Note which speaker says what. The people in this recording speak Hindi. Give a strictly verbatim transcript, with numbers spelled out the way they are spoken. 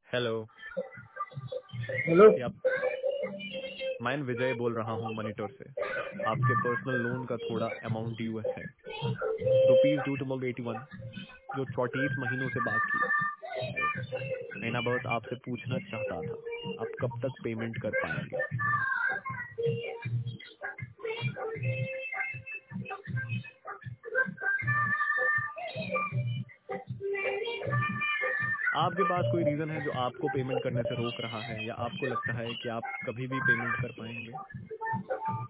Speaker 1: हेलो।
Speaker 2: हेलो।
Speaker 1: क्या मैं विजय बोल रहा हूँ मॉनिटर से। आपके पर्सनल लोन का थोड़ा अमाउंट ड्यू है, rupees due two eighty one, जो चौंतीस महीनों से बाकी है। मैं ना बस आपसे पूछना चाहता था, आप कब तक पेमेंट कर पाएंगे? आपके पास कोई रीजन है जो आपको पेमेंट करने से रोक रहा है, या आपको लगता है कि आप कभी भी पेमेंट कर पाएंगे?